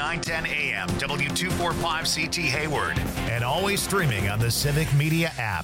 910 AM, W245CT Hayward, and always streaming on the Civic Media app.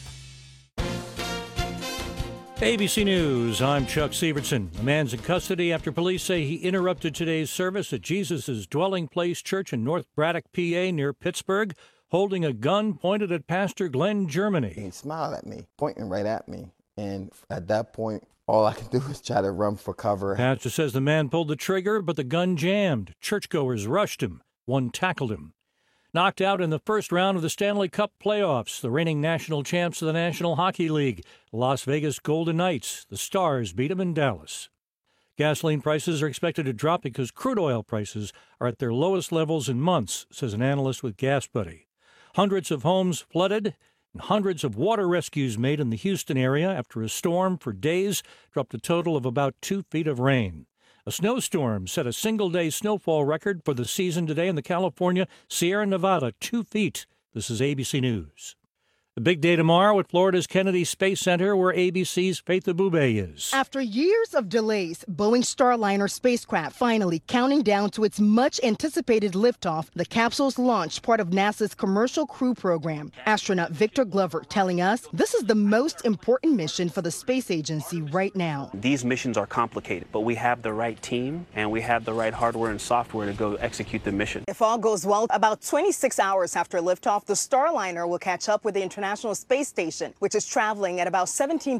ABC News, I'm Chuck Severson. A man's in custody after police say he interrupted today's service at Jesus' Dwelling Place Church in North Braddock, PA, near Pittsburgh, holding a gun pointed at Pastor Glenn Germany. He smiled at me, pointing right at me. And at that point, all I could do was try to run for cover. Pastor says the man pulled the trigger, but the gun jammed. Churchgoers rushed him. One tackled him. Knocked out in the first round of the Stanley Cup playoffs, the reigning national champs of the National Hockey League, Las Vegas Golden Knights. The Stars beat them in Dallas. Gasoline prices are expected to drop because crude oil prices are at their lowest levels in months, says an analyst with GasBuddy. Hundreds of homes flooded and hundreds of water rescues made in the Houston area after a storm for days dropped a total of about 2 feet of rain. A snowstorm set a single-day snowfall record for the season today in the California Sierra Nevada, 2 feet. This is ABC News. A big day tomorrow at Florida's Kennedy Space Center, where ABC's Faith Abube is. After years of delays, Boeing Starliner spacecraft finally counting down to its much-anticipated liftoff. The capsule's launched part of NASA's Commercial Crew Program. Astronaut Victor Glover telling us this is the most important mission for the space agency right now. These missions are complicated, but we have the right team and we have the right hardware and software to go execute the mission. If all goes well, about 26 hours after liftoff, the Starliner will catch up with the International Space Station, which is traveling at about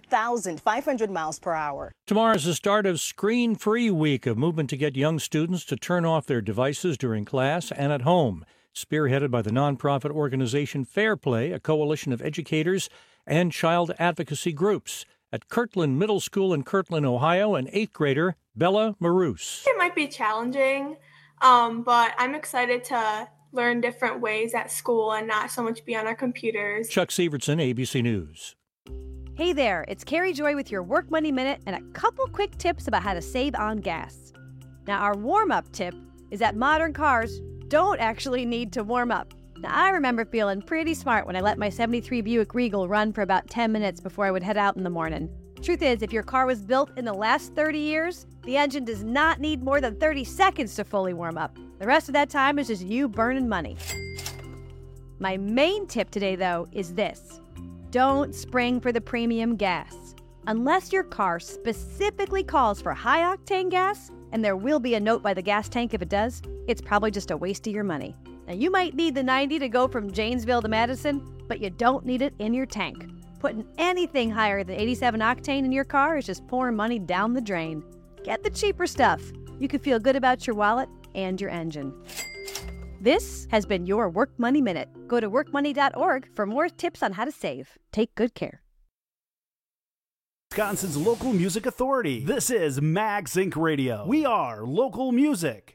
17,500 miles per hour. Tomorrow is the start of Screen-Free Week, a movement to get young students to turn off their devices during class and at home. Spearheaded by the nonprofit organization Fair Play, a coalition of educators and child advocacy groups. At Kirtland Middle School in Kirtland, Ohio, an 8th grader, Bella Maroos. It might be challenging, but I'm excited to learn different ways at school and not so much be on our computers. Chuck Severson, ABC News. Hey there, it's Carrie Joy with your Work Money Minute and a couple quick tips about how to save on gas. Now, our warm-up tip is that modern cars don't actually need to warm up. Now, I remember feeling pretty smart when I let my 73 Buick Regal run for about 10 minutes before I would head out in the morning. Truth is, if your car was built in the last 30 years, the engine does not need more than 30 seconds to fully warm up. The rest of that time is just you burning money. My main tip today, though, is this. Don't spring for the premium gas. Unless your car specifically calls for high-octane gas, and there will be a note by the gas tank if it does, it's probably just a waste of your money. Now, you might need the 90 to go from Janesville to Madison, but you don't need it in your tank. Putting anything higher than 87 octane in your car is just pouring money down the drain. Get the cheaper stuff. You can feel good about your wallet and your engine. This has been your Work Money Minute. Go to workmoney.org for more tips on how to save. Take good care. Wisconsin's local music authority. This is Mag Sync Radio. We are local music.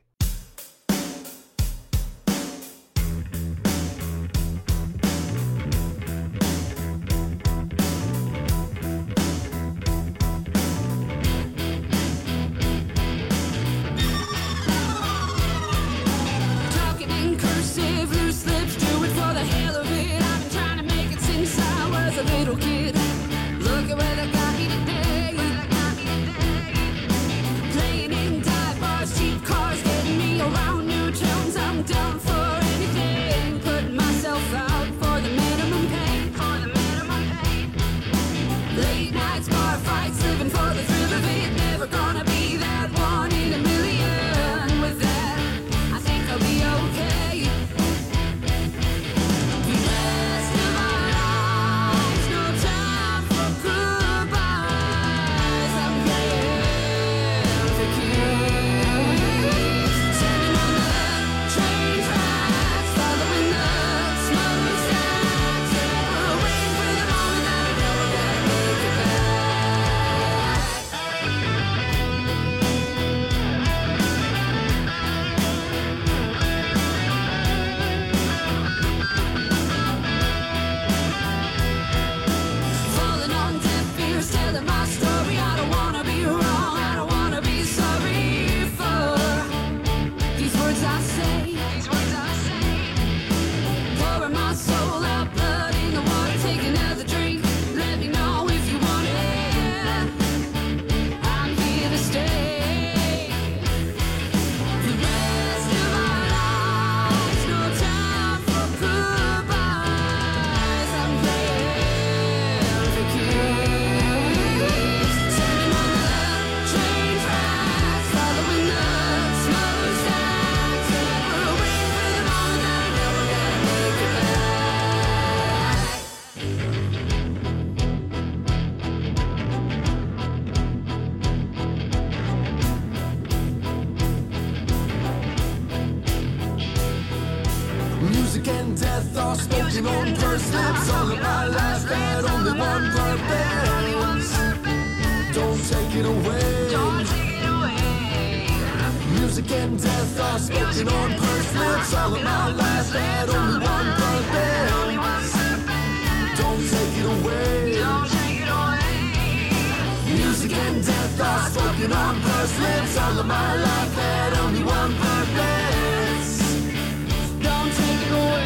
Music and death are spoken on pursed lips. All of my life had only one purpose. Don't take it away. Don't take it away. Music and death are spoken on pursed lips. All of my life had only one purpose. Don't take it away. Don't take it away. Music and death are spoken on pursed lips. All of my life had only one purpose. Don't take it away.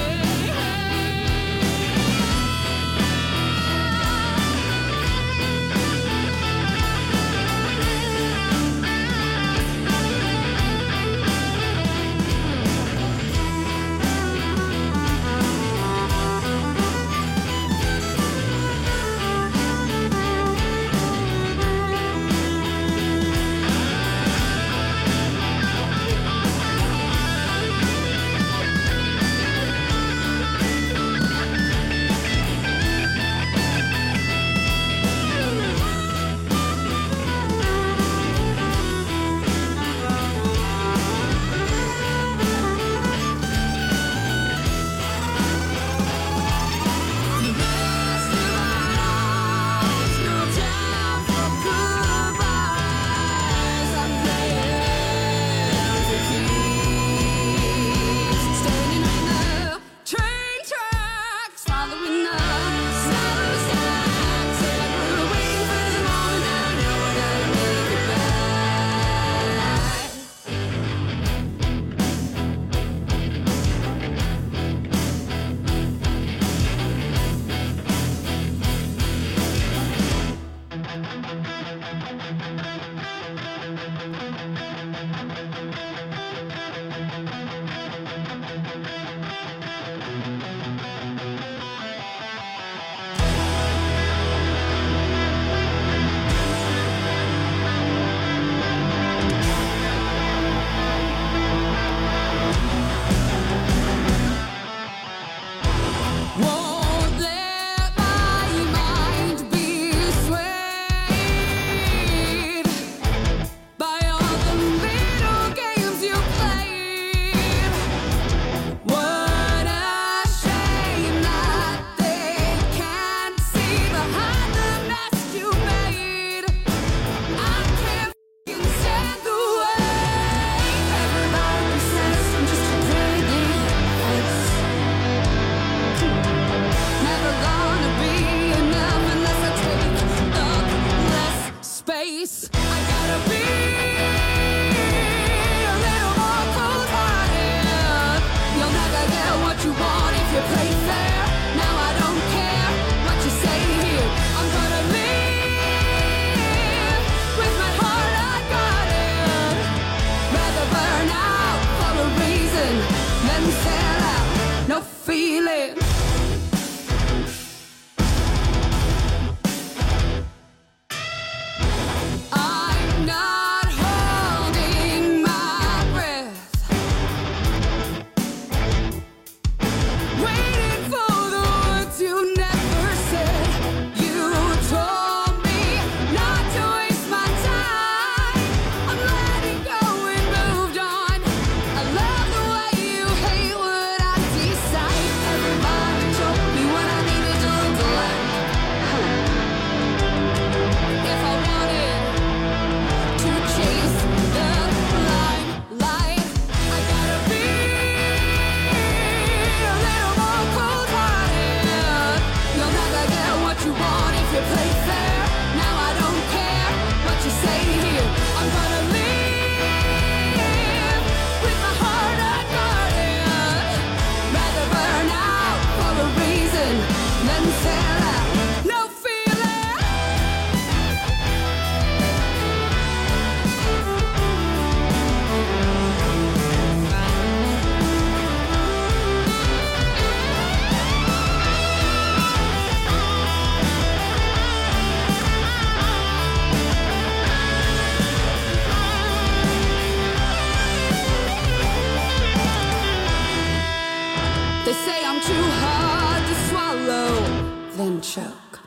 choke.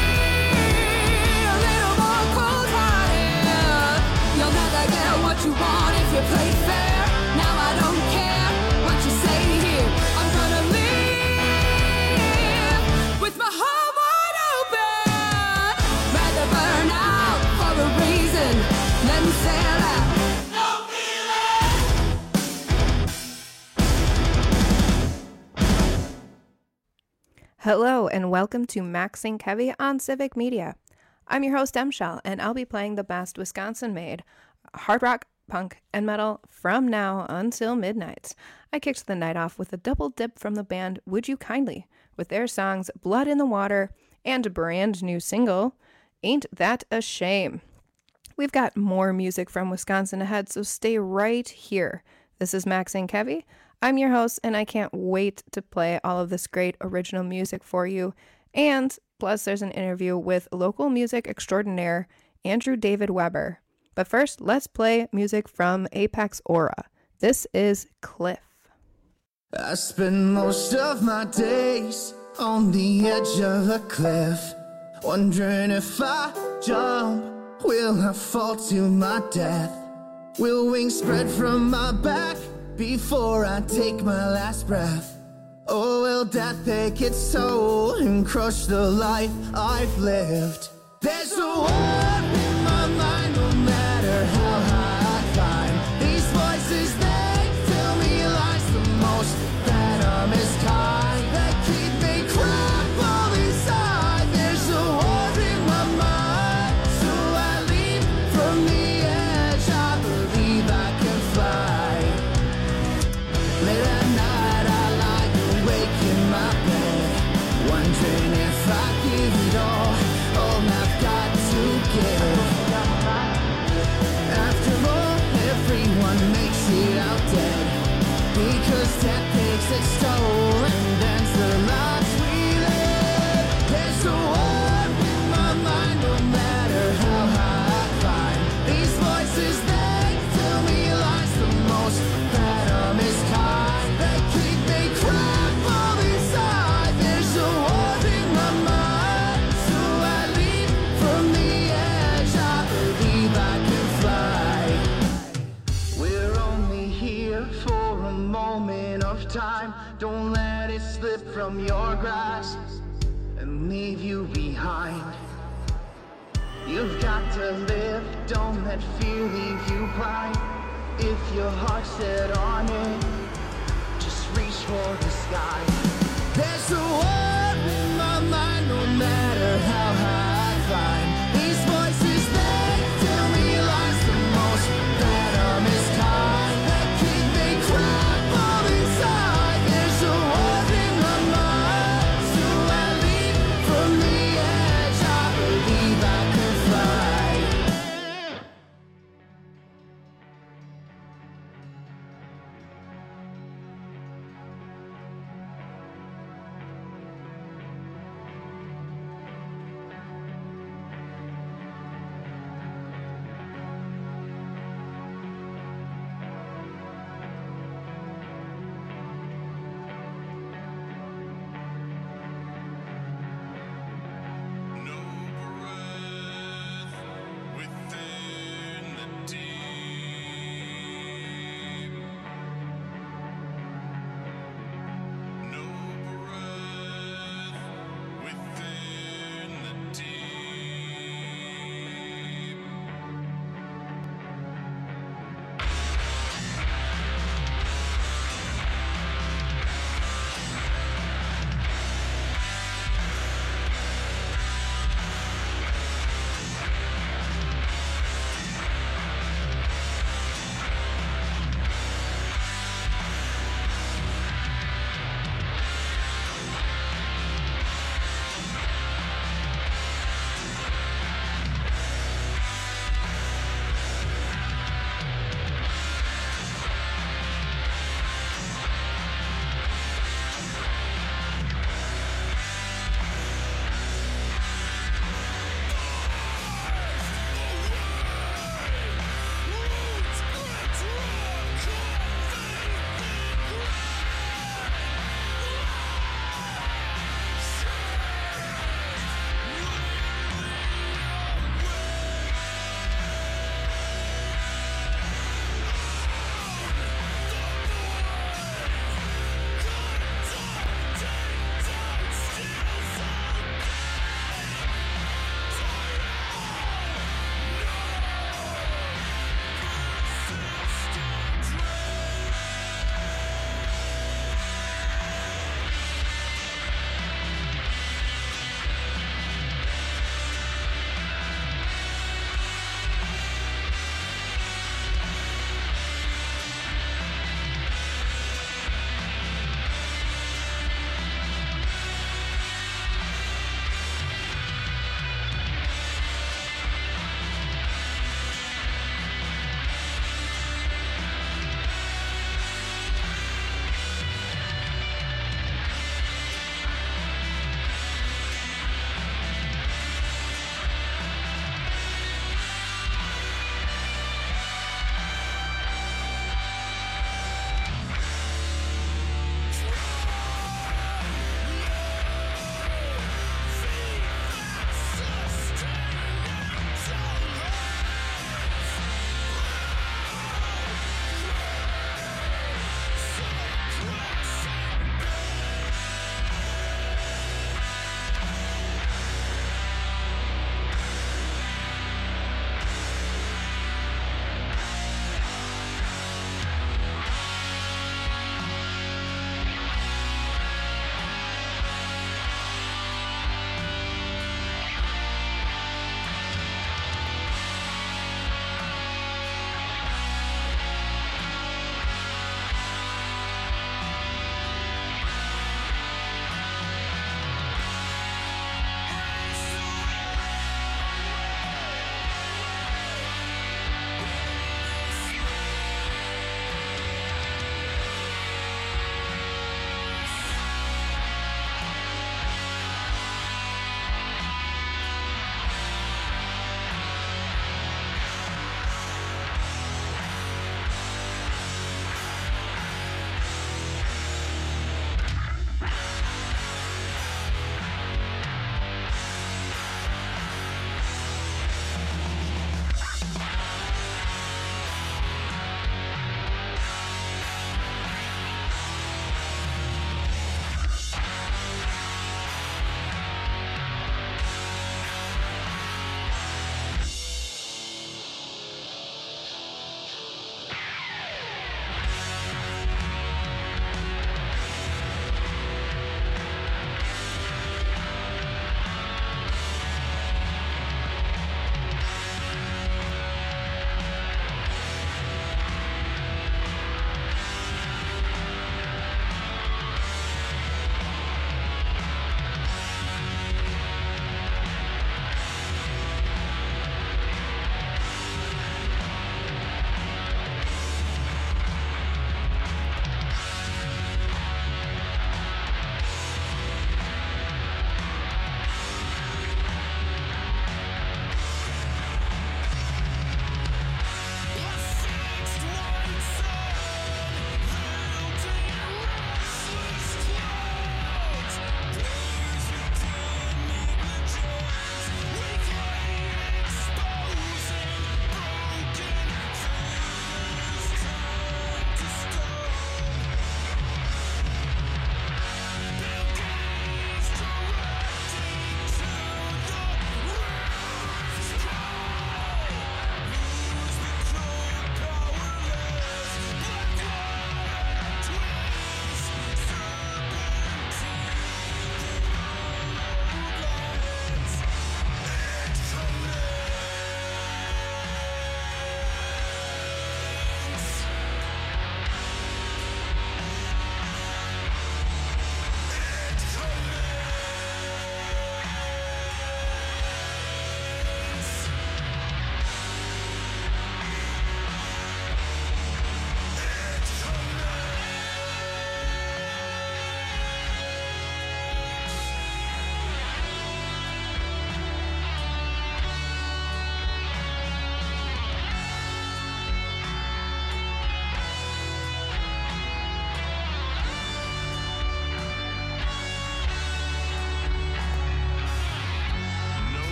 You play fair. Now I don't care what you say here. I'm gonna live with my heart wide open. Rather burn out for a reason than sell out. No feeling. Hello and welcome to Maxing Heavy on Civic Media. I'm your host, Shell, and I'll be playing the best Wisconsin-made hard rock, punk, and metal from now until midnight. I kicked the night off with a double dip from the band Would You Kindly with their songs Blood in the Water and a brand new single, Ain't That a Shame. We've got more music from Wisconsin ahead, so stay right here. This is Maxing Heavy. I'm your host, and I can't wait to play all of this great original music for you. And plus, there's an interview with local music extraordinaire Andrew David Weber. But first, let's play music from Apex Aura. This is Cliff. I spend most of my days on the edge of a cliff, wondering if I jump, will I fall to my death? Will wings spread from my back before I take my last breath? Or will death take its toll and crush the life I've lived? There's a war in my mind no matter how high I climb. These voices, they tell me lies, the most venomous kind that keep me crumpled inside. There's a war in my mind, so I leap from the edge. I believe I can fly. Late at night I lie awake in my bed, wondering if I give it all I've got to give. After all, everyone makes it out dead, because death takes its toll and ends the lives we live. There's a war in my mind no matter how high I climb. These voices, they tell me lies, the most venomous kind that keep me crumpled inside. There's a war in my mind, so I leap from the edge. I believe I can fly. We're only here for a moment of time. Don't let it slip from your grasp and leave you behind. You've got to live, don't let fear leave you blind. If your heart's set on it, just reach for the sky. There's a war in my mind no matter how high I climb. These voices, they tell me lies, the most venomous kind that keep me crumpled inside. There's a war in my mind, so I leap from the edge. I believe I can fly.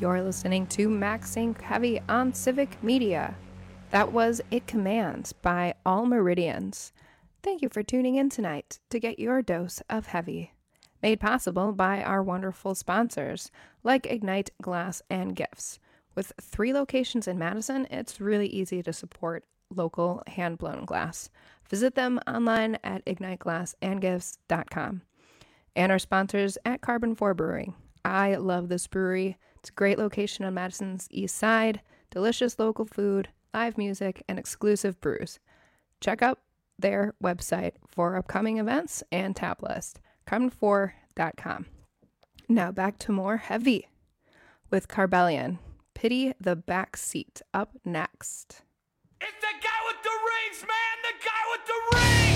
You're listening to Max Inc. Heavy on Civic Media. That was It Commands by All Meridians. Thank you for tuning in tonight to get your dose of heavy. Made possible by our wonderful sponsors like Ignite Glass and Gifts. With 3 locations in Madison, it's really easy to support local hand-blown glass. Visit them online at igniteglassandgifts.com. And our sponsors at Carbon 4 Brewing. I love this brewery. It's a great location on Madison's east side, delicious local food, live music, and exclusive brews. Check out their website for upcoming events and tap list, carbon4.com. Now back to more heavy with Carbellion. Pity the Back Seat up next. It's the guy with the rings, man! The guy with the rings!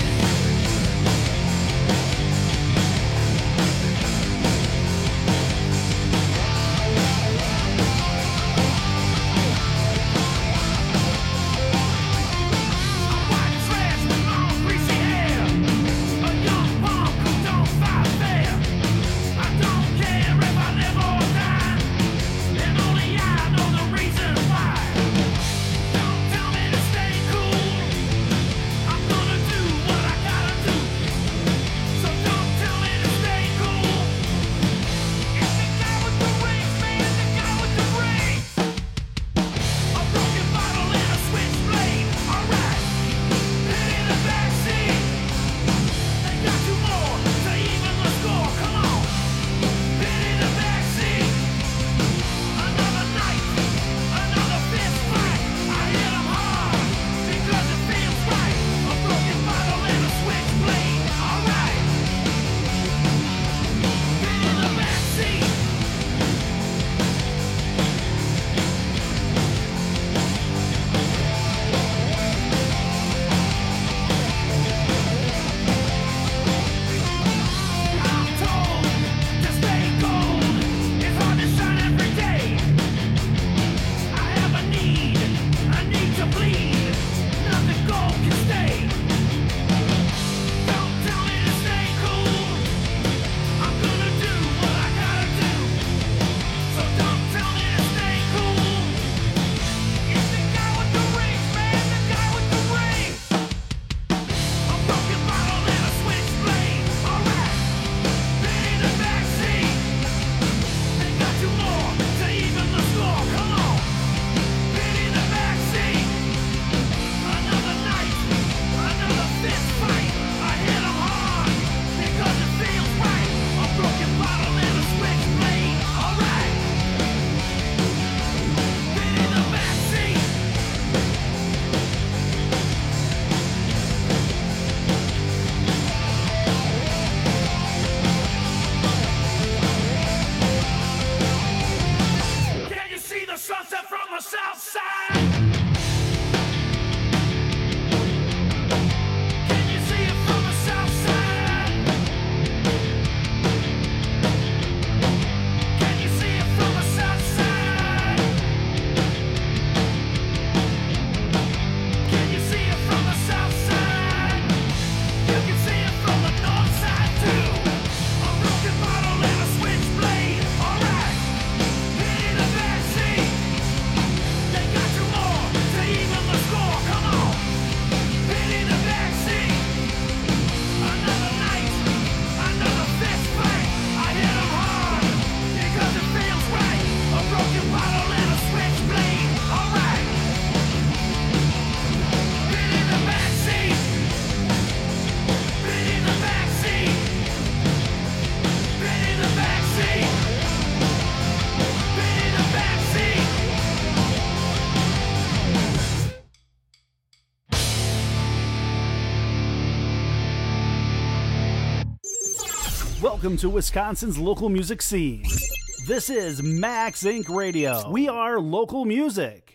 Welcome to Wisconsin's local music scene. This is Max Inc. Radio. We are local music.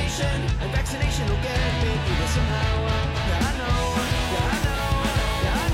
Vaccination will get me through this somehow. Yeah, I know, yeah, I know, yeah, I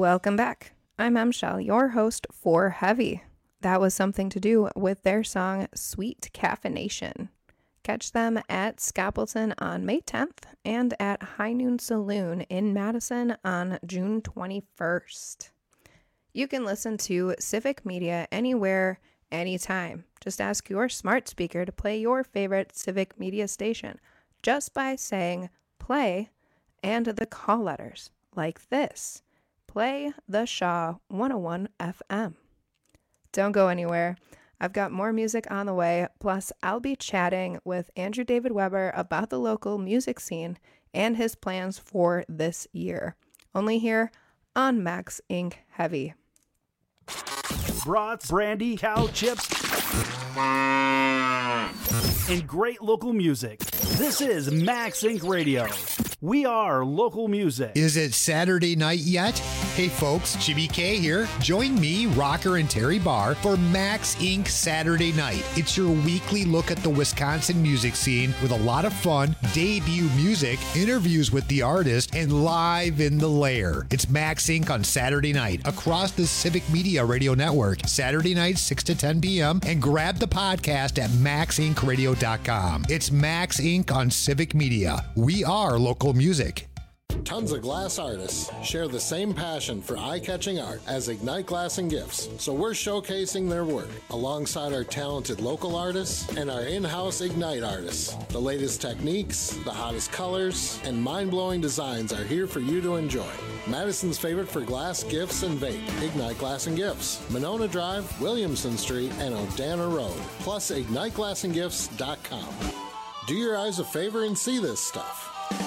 Welcome back. I'm M. Shell, your host for Heavy. That was Something to Do with their song Sweet Caffeination. Catch them at Scapleton on May 10th and at High Noon Saloon in Madison on June 21st. You can listen to Civic Media anywhere, anytime. Just ask your smart speaker to play your favorite Civic Media station just by saying play and the call letters like this. Play the Shaw 101 FM. Don't go anywhere. I've got more music on the way, plus I'll be chatting with Andrew David Weber about the local music scene and his plans for this year. Only here on Max Inc. Heavy. Brats, brandy, cow chips, and great local music. This is Max Inc. Radio. We are local music. Is it Saturday night yet? Hey folks, Jimmy K here. Join me, Rocker, and Terry Barr for Max Inc. Saturday Night. It's your weekly look at the Wisconsin music scene with a lot of fun, debut music, interviews with the artist, and live in the lair. It's Max Inc. on Saturday night across the Civic Media Radio Network. Saturday night, 6 to 10 p.m. And grab the podcast at maxincradio.com. It's Max Inc. on Civic Media. We are local music. Tons of glass artists share the same passion for eye-catching art as Ignite Glass and Gifts, so we're showcasing their work alongside our talented local artists and our in-house Ignite artists. The latest techniques, the hottest colors, and mind-blowing designs are here for you to enjoy. Madison's favorite for glass, gifts, and vape, Ignite Glass and Gifts, Monona Drive, Williamson Street, and O'Dana Road, plus IgniteGlassandGifts.com. Do your eyes a favor and see this stuff.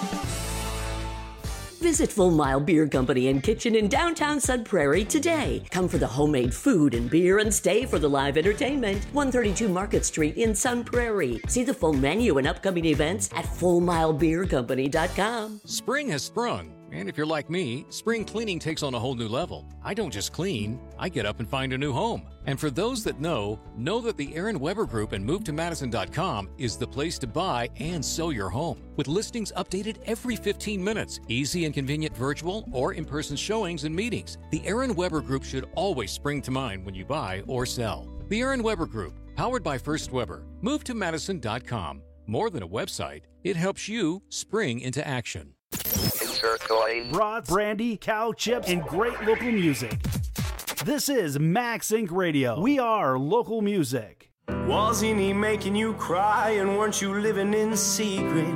Visit Full Mile Beer Company and Kitchen in downtown Sun Prairie today. Come for the homemade food and beer and stay for the live entertainment. 132 Market Street in Sun Prairie. See the full menu and upcoming events at FullMileBeerCompany.com. Spring has sprung. And if you're like me, spring cleaning takes on a whole new level. I don't just clean, I get up and find a new home. And for those that know that the Aaron Weber Group and MoveToMadison.com is the place to buy and sell your home. With listings updated every 15 minutes, easy and convenient virtual or in-person showings and meetings, the Aaron Weber Group should always spring to mind when you buy or sell. The Aaron Weber Group, powered by First Weber. MoveToMadison.com. More than a website, it helps you spring into action. Brats, brandy, cow chips, and great local music. This is Max Inc. Radio. We are local music. Wasn't he making you cry, and weren't you living in secret?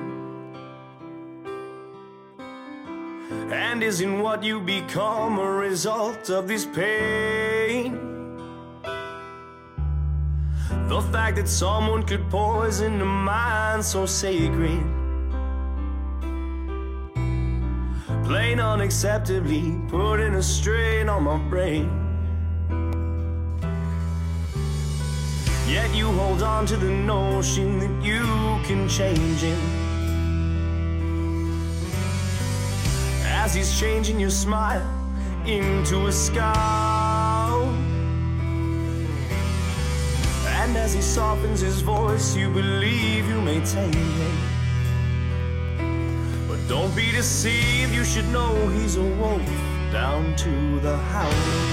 And isn't what you become a result of this pain? The fact that someone could poison a mind so sacred, plain unacceptably putting a strain on my brain. Yet you hold on to the notion that you can change him, as he's changing your smile into a scowl. And as he softens his voice, you believe you may tame him. But don't be deceived, you should know he's a wolf down to the howl.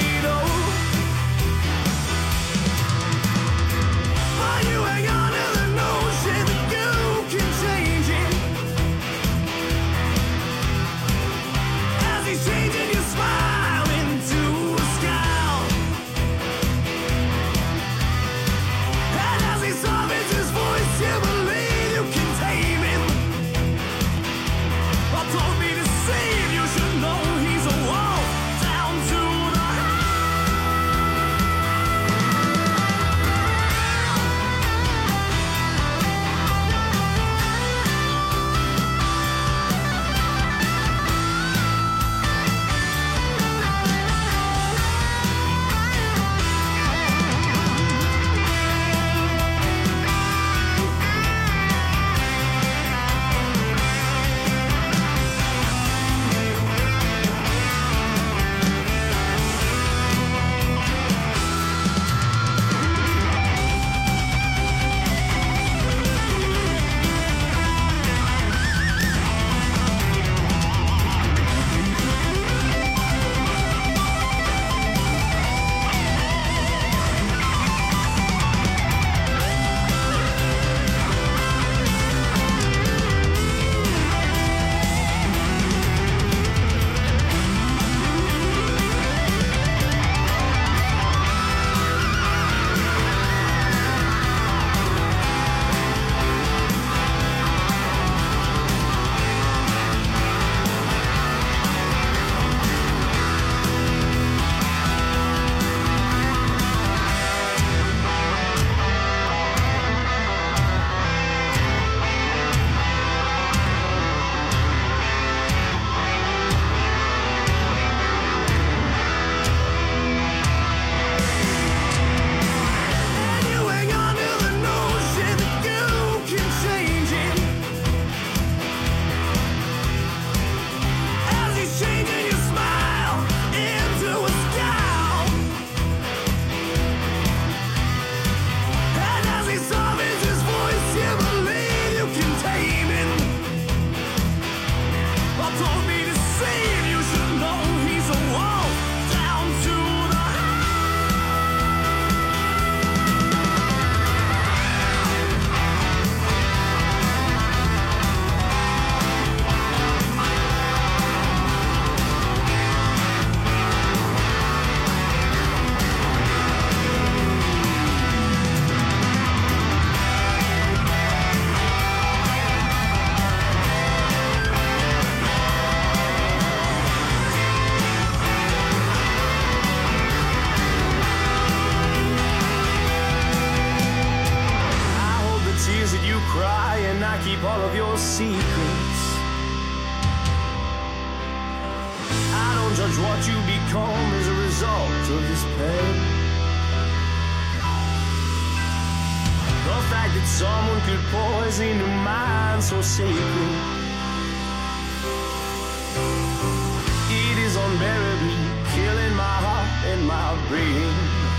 Why you hang on to the visit you cry and I keep all of your secrets. I don't judge what you become as a result of this pain. The fact that someone could poison your mind so sacred, it is unbearably killing my heart and my brain.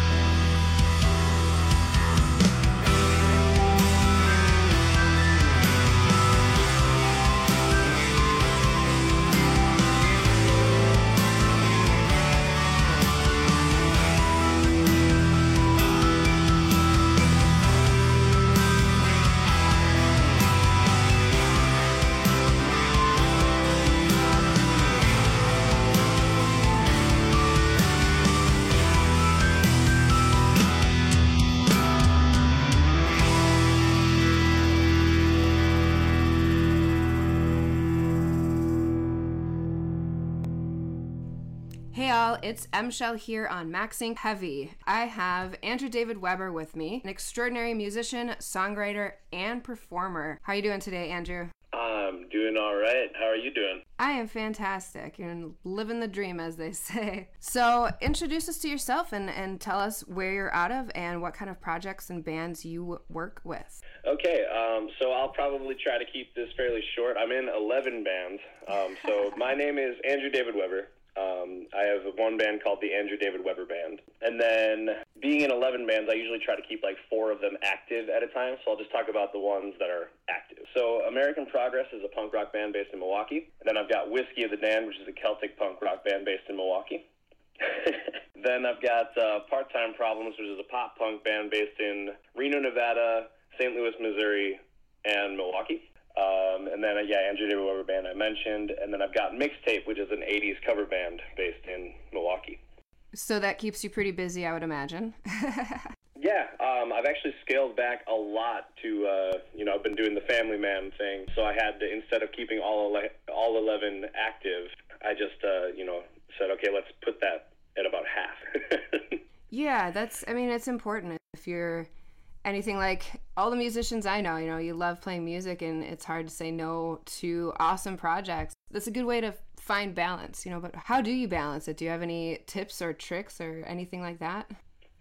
Hey all, it's Mshell here on Maxing Heavy. I have Andrew David Weber with me, an extraordinary musician, songwriter, and performer. How are you doing today, Andrew? I'm doing all right. How are you doing? I am fantastic. You're living the dream, as they say. So introduce us to yourself and tell us where you're out of and what kind of projects and bands you work with. Okay, so I'll probably try to keep this fairly short. I'm in 11 bands. So my name is Andrew David Weber. I have one band called the Andrew David Weber Band. And then being in 11 bands, I usually try to keep like 4 of them active at a time. So I'll just talk about the ones that are active. So American Progress is a punk rock band based in Milwaukee. And then I've got Whiskey of the Damned, which is a Celtic punk rock band based in Milwaukee. Then I've got Part-Time Problems, which is a pop punk band based in Reno, Nevada, St. Louis, Missouri, and Milwaukee. And then, Andrew David Weber Band I mentioned. And then I've got Mixtape, which is an 80s cover band based in Milwaukee. So that keeps you pretty busy, I would imagine. Yeah, I've actually scaled back a lot to, I've been doing the family man thing. So I had to, instead of keeping all 11 active, I just, said, okay, let's put that at about half. Yeah, it's important. If you're anything like all the musicians I know, you love playing music and it's hard to say no to awesome projects. That's a good way to find balance, but how do you balance it? Do you have any tips or tricks or anything like that?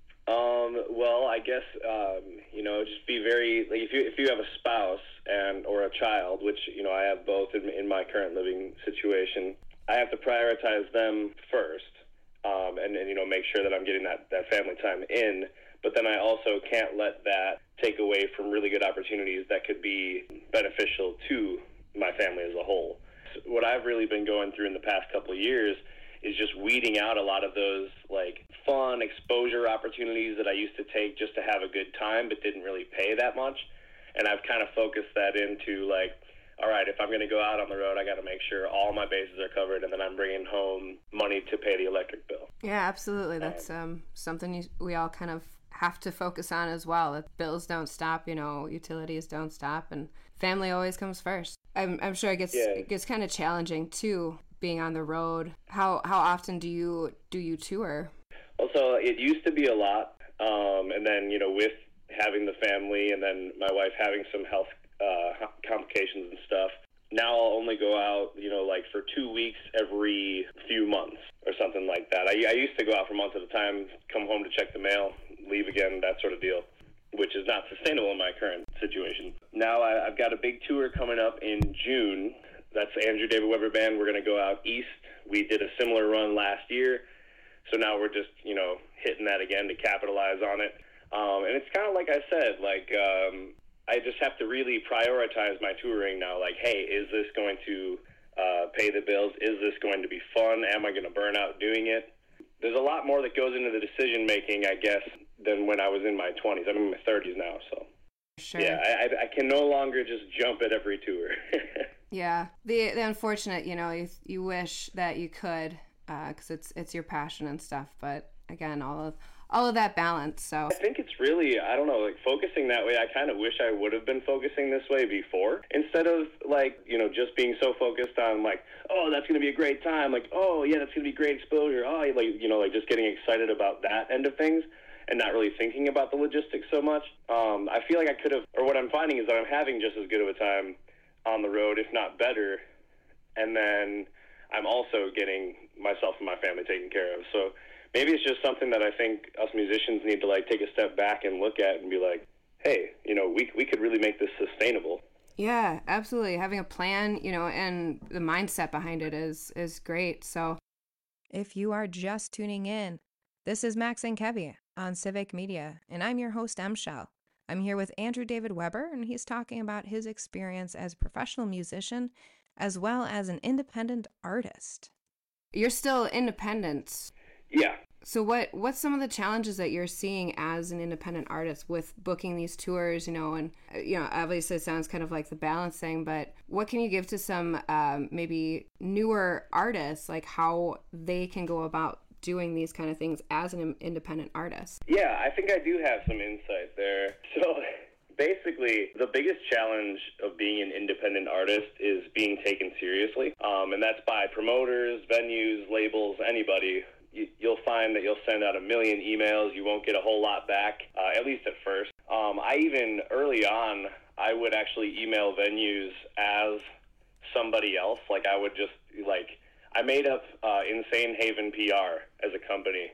Well, I guess, just be very, like, if you have a spouse or a child, which, I have both in my current living situation, I have to prioritize them first, and make sure that I'm getting that family time in. But then I also can't let that take away from really good opportunities that could be beneficial to my family as a whole. So what I've really been going through in the past couple of years is just weeding out a lot of those like fun exposure opportunities that I used to take just to have a good time but didn't really pay that much. And I've kind of focused that into like, all right, if I'm going to go out on the road, I got to make sure all my bases are covered and then I'm bringing home money to pay the electric bill. Yeah, absolutely. That's something we all kind of have to focus on as well. That bills don't stop, utilities don't stop, and family always comes first. I'm sure it gets kind of challenging too, being on the road. How often do you tour? Well, so it used to be a lot, and then with having the family and then my wife having some health complications and stuff, now I'll only go out, like for 2 weeks every few months or something like that. I used to go out for months at a time, come home to check the mail, leave again, that sort of deal, which is not sustainable in my current situation. Now I've got a big tour coming up in June. That's Andrew David Weber Band. We're going to go out east. We did a similar run last year, so now we're just, hitting that again to capitalize on it. And it's kind of like I said, I just have to really prioritize my touring now. Like, hey, is this going to pay the bills? Is this going to be fun? Am I going to burn out doing it? There's a lot more that goes into the decision-making, I guess, than when I was in my 20s. I'm in my 30s now, so. Sure. Yeah, I can no longer just jump at every tour. Yeah. The unfortunate, you wish that you could, because it's your passion and stuff. But, again, all of that balance, so. I think it's really, I don't know, like focusing that way, I kind of wish I would have been focusing this way before. Instead of just being so focused on like, oh, that's going to be a great time. Like, oh, yeah, that's going to be great exposure. Oh, just getting excited about that end of things. and not really thinking about the logistics so much. I feel like I could have, or what I'm finding is that I'm having just as good of a time on the road, if not better, and then I'm also getting myself and my family taken care of. So maybe it's just something that I think us musicians need to like take a step back and look at and be like, hey, you know, we could really make this sustainable. Yeah, absolutely. Having a plan, you know, and the mindset behind it is great. So if you are just tuning in, this is Max and Kevy on Civic Media, and I'm your host, M. Shell. I'm here with Andrew David Weber, and he's talking about his experience as a professional musician as well as an independent artist. You're still independent. Yeah. So what's some of the challenges that you're seeing as an independent artist with booking these tours, you know, and, you know, obviously it sounds kind of like the balance thing, but what can you give to some maybe newer artists, like how they can go about doing these kind of things as an independent artist? Yeah, I think I do have some insight there. So basically, the biggest challenge of being an independent artist is being taken seriously. And that's by promoters, venues, labels, anybody. You'll find that you'll send out a million emails. You won't get a whole lot back, at least at first. I even, early on, I would actually email venues as somebody else. Like, I would just, like, I made up Insane Haven PR as a company,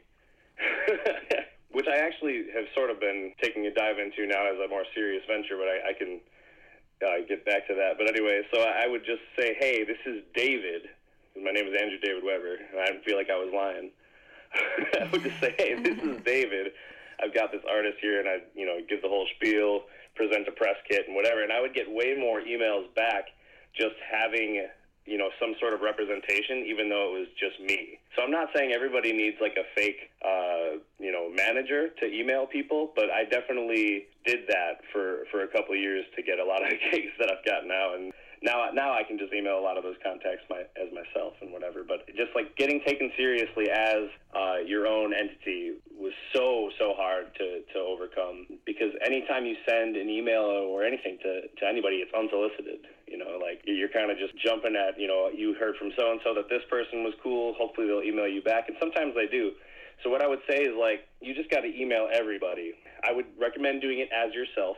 which I actually have sort of been taking a dive into now as a more serious venture, but I can get back to that. But anyway, so I would just say, hey, this is David. My name is Andrew David Weber, and I didn't feel like I was lying. I would just say, hey, this is David. I've got this artist here, and I, you know, give the whole spiel, present a press kit and whatever, and I would get way more emails back just having, you know, some sort of representation, even though it was just me. So I'm not saying everybody needs like a fake, you know, manager to email people, but I definitely did that for a couple of years to get a lot of gigs that I've got now. And now I can just email a lot of those contacts as myself and whatever. But just like getting taken seriously as your own entity was so hard to overcome, because anytime you send an email or anything to anybody, it's unsolicited. You know, like you're kind of just jumping at, you know, you heard from so-and-so that this person was cool. Hopefully they'll email you back. And sometimes they do. So what I would say is, like, you just got to email everybody. I would recommend doing it as yourself.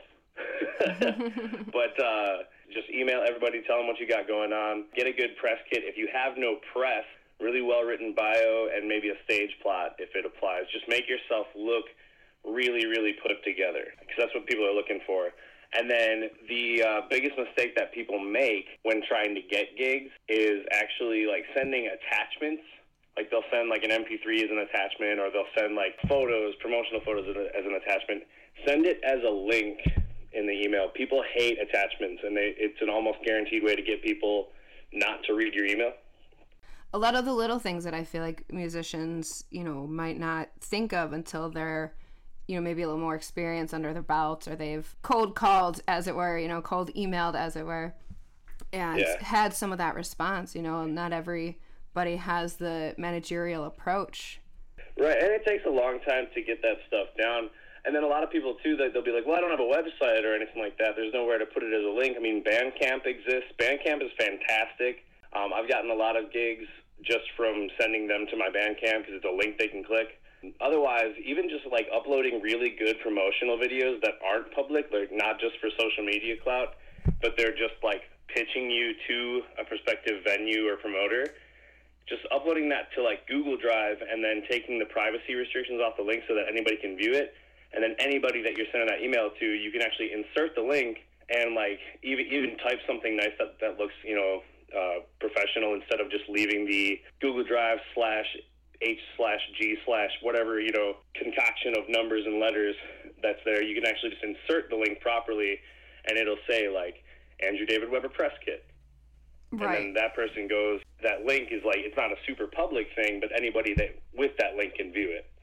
But just email everybody, tell them what you got going on. Get a good press kit. If you have no press, really well-written bio and maybe a stage plot if it applies. Just make yourself look really, really put together, because that's what people are looking for. And then the biggest mistake that people make when trying to get gigs is actually like sending attachments. Like they'll send like an MP3 as an attachment, or they'll send like photos, promotional photos as an attachment. Send it as a link in the email. People hate attachments, and it's an almost guaranteed way to get people not to read your email. A lot of the little things that I feel like musicians, you know, might not think of until they're, you know, maybe a little more experience under their belt, or they've cold called, as it were, you know, cold emailed, as it were, and had some of that response. You know, not everybody has the managerial approach. Right, and it takes a long time to get that stuff down. And then a lot of people, too, they'll be like, well, I don't have a website or anything like that. There's nowhere to put it as a link. I mean, Bandcamp exists. Bandcamp is fantastic. I've gotten a lot of gigs just from sending them to my Bandcamp because it's a link they can click. Otherwise, even just like uploading really good promotional videos that aren't public, like not just for social media clout, but they're just like pitching you to a prospective venue or promoter, just uploading that to like Google Drive and then taking the privacy restrictions off the link so that anybody can view it. And then anybody that you're sending that email to, you can actually insert the link and like even type something nice that looks, you know, professional, instead of just leaving the Google Drive /H/G/ whatever, you know, concoction of numbers and letters that's there. You can actually just insert the link properly, and it'll say like Andrew David Weber press kit. Right. And then that person goes, that link is like, it's not a super public thing, but anybody that with that link can view it.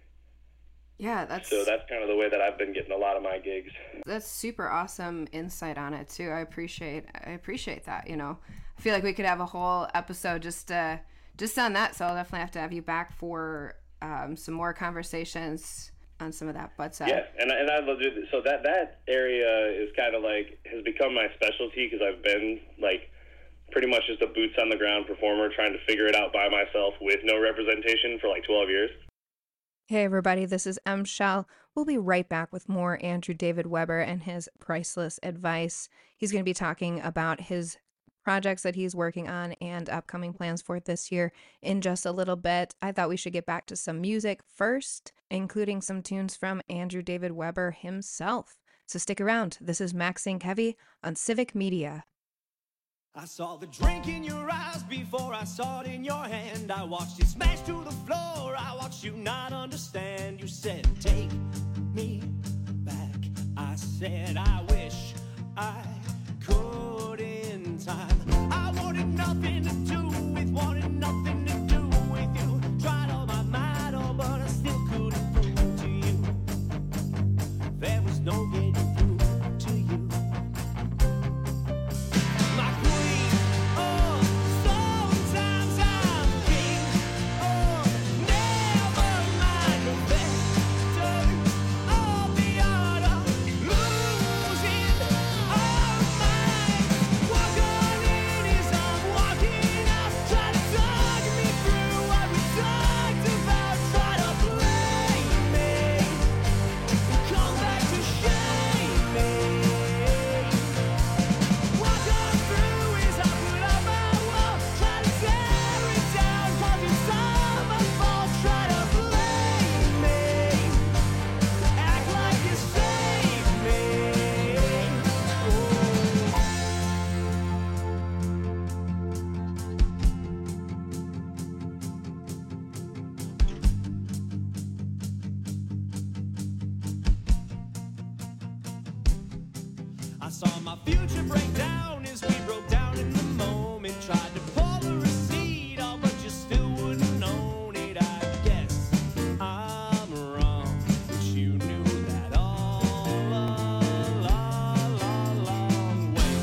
Yeah, that's kind of the way that I've been getting a lot of my gigs. That's super awesome insight on it too. I appreciate that. You know, I feel like we could have a whole episode just on that. So I'll definitely have to have you back for some more conversations on some of that. But yeah, and I love it. So that area is kind of like has become my specialty, because I've been like pretty much just a boots on the ground performer trying to figure it out by myself with no representation for like 12 years. Hey everybody, this is M. Shell. We'll be right back with more Andrew David Weber and his priceless advice. He's going to be talking about his projects that he's working on and upcoming plans for this year in just a little bit. I thought we should get back to some music first, including some tunes from Andrew David Weber himself. So stick around. This is Max Inc. Heavy on Civic Media. I saw the drink in your eyes before I saw it in your hand. I watched you smash to the floor. I watched you not understand. You said, take me back. I said, I wish I could in time. I wanted nothing to do with, wanted nothing to do with you. Tried all my might, oh, but I still couldn't prove to you. There was no getting through to you. My queen, oh, sometimes I'm king. Oh, never mind the victor of the art of losing our minds. Walk on in as I'm walking out. Try to talk me through what we talked about. Try to blame me. Come back to shame me. Walk on through as I put up my wall. Try to tear it down 'cause it's all my fault. Try to blame me. Act like you saved me. I saw my future break down as we broke down in the moment. Tried to pull the receipt off, but you still wouldn't own it. I guess I'm wrong, but you knew that all along. Wait.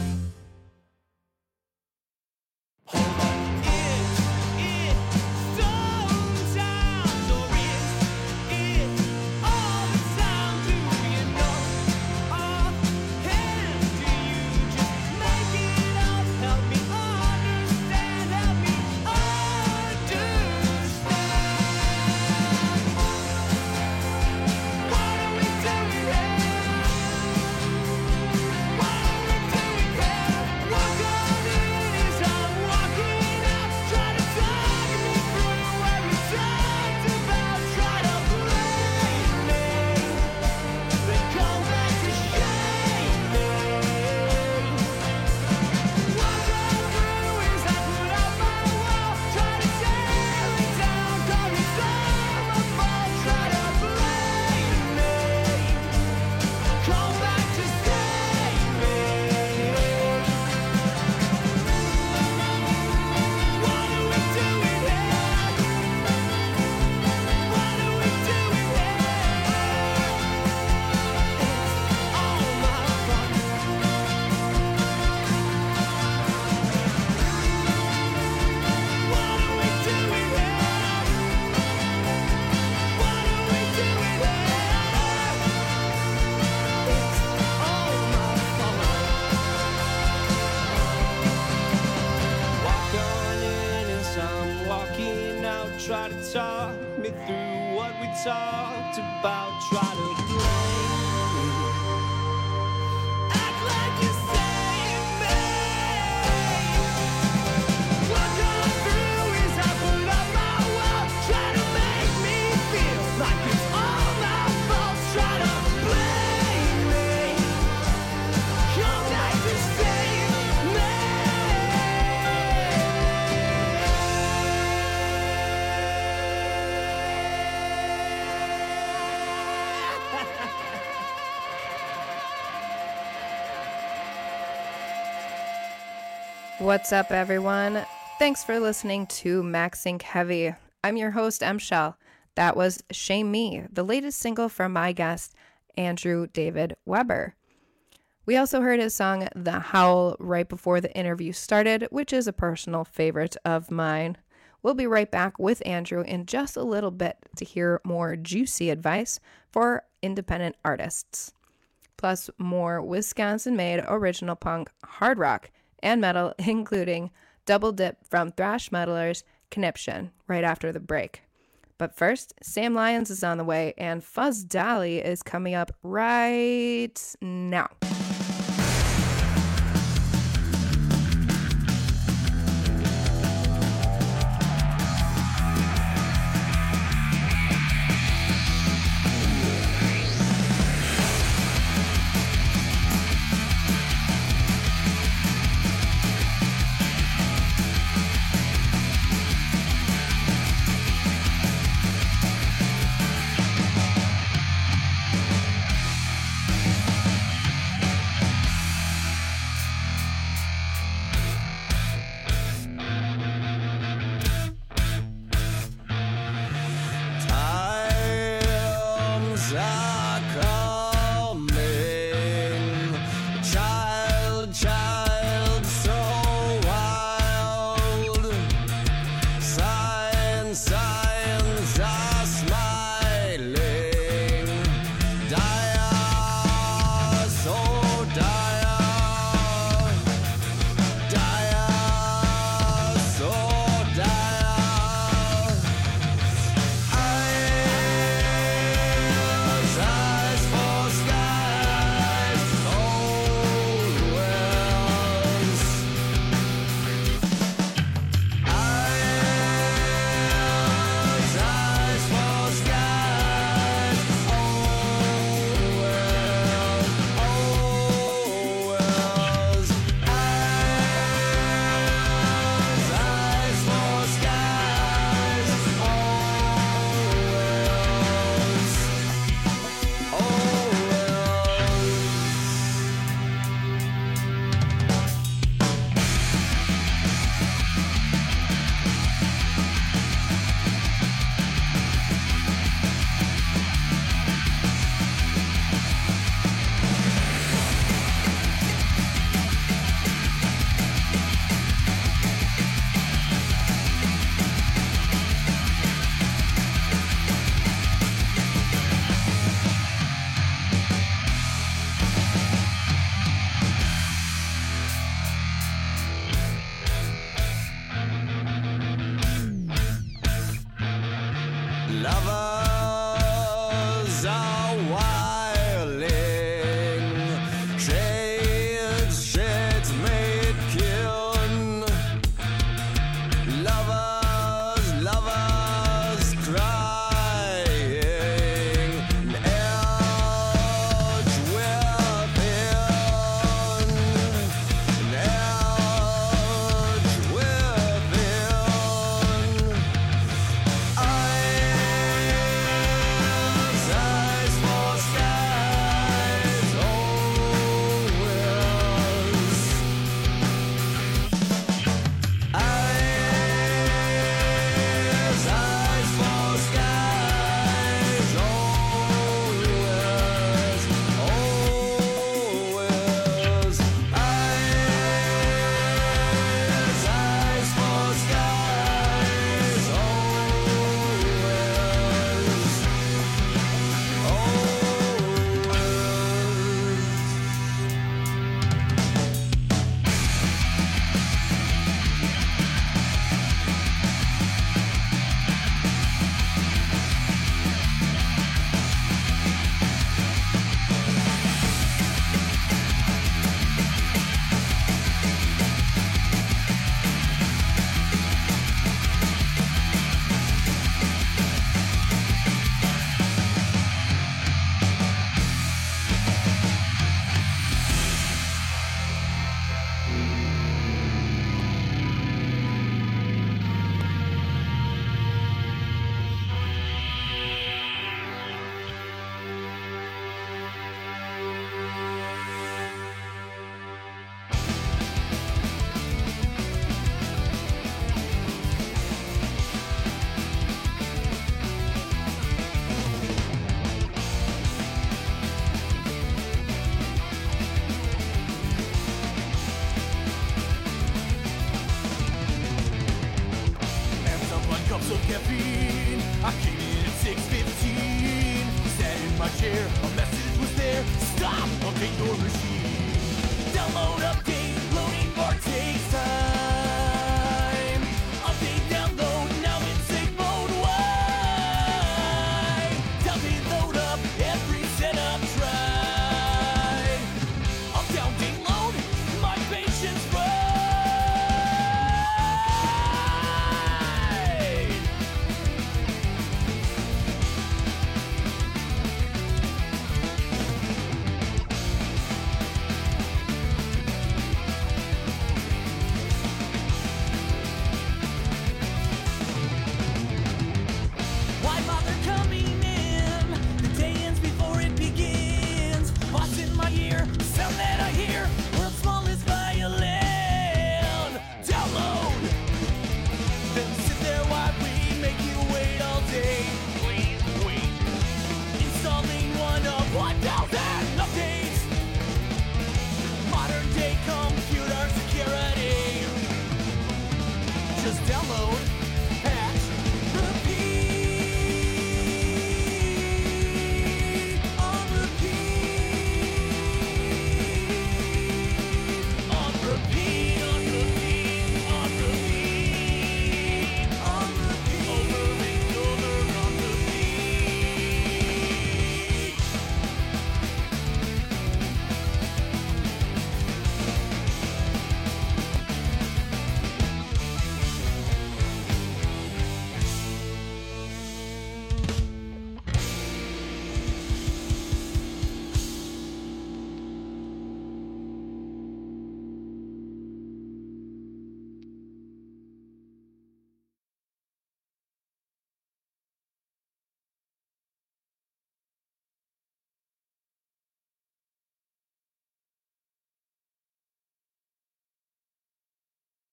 Hold on. Is it sometimes, or is it all the time? Do you know offhand? Do you just make it up? Help me understand. Help me understand. What are we doing here? What are we doing here? Walk on in as I'm walking out. Try to talk me through what we talked about. Try to blame me. Then come back to shame me. Walk on through as I put up my wall. Try to tear it down 'cause it's all my fault. Try to blame me. Come back to save me. What are we doing here? What are we doing here? It's all my fault. What are we doing here? What are we doing here? It's all my fault. Walk on in as I'm walking out. Try to talk me through what we talked about. Try to blame me. Act like you saved me. Walk on through as I pull up my wall. Try to make me feel like it's all my fault. Try to blame me. Come back to save me. What's up, everyone? Thanks for listening to Max Inc. Heavy. I'm your host, M. Shell. That was Shame Me, the latest single from my guest, Andrew David Weber. We also heard his song, The Howl, right before the interview started, which is a personal favorite of mine. We'll be right back with Andrew in just a little bit to hear more juicy advice for independent artists. Plus, more Wisconsin-made original punk, hard rock, and metal, including Double Dip from thrash metalers Conniption, right after the break. But first, Sam Lyons is on the way, and Fuzz Dolly is coming up right now. Lovers are wilding, shades made kin. Lovers crying, edge within, edge within. Eyes for skies, always. Eyes for skies, always, always. Eyes for skies, cups of caffeine. I came in at 6:15. Sat in my chair, a message was there. Stop, update your machine. Download, update, loading bar takes time. Update, download, now in sync mode. Why?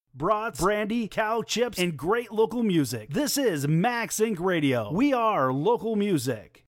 brats, brandy, cow chips, and great local music. This is Max Inc. Radio. We are local music.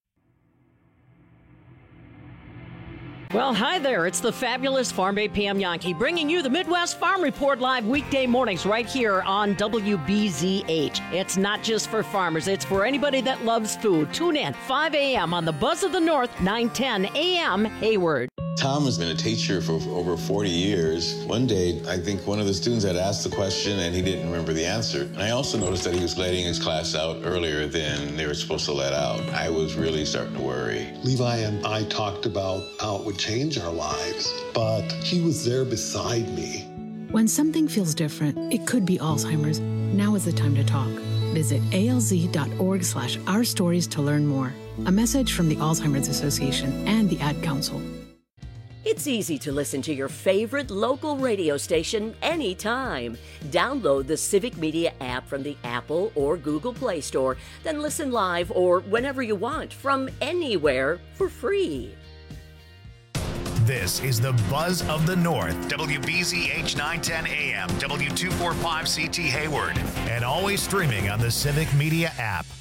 Well, hi there. It's the fabulous Farm Babe Pam Yankee bringing you the Midwest Farm Report live weekday mornings right here on WBZH. It's not just for farmers. It's for anybody that loves food. Tune in 5 a.m. on the Buzz of the North, 9:10 a.m. Hayward. Tom has been a teacher for over 40 years. One day, I think one of the students had asked the question and he didn't remember the answer. And I also noticed that he was letting his class out earlier than they were supposed to let out. I was really starting to worry. Levi and I talked about how it would change our lives, but he was there beside me. When something feels different, it could be Alzheimer's. Now is the time to talk. Visit alz.org/ourstories to learn more. A message from the Alzheimer's Association and the Ad Council. It's easy to listen to your favorite local radio station anytime. Download the Civic Media app from the Apple or Google Play Store, then listen live or whenever you want from anywhere for free. This is the Buzz of the North, WBZH 910 AM, W245CT Hayward, and always streaming on the Civic Media app.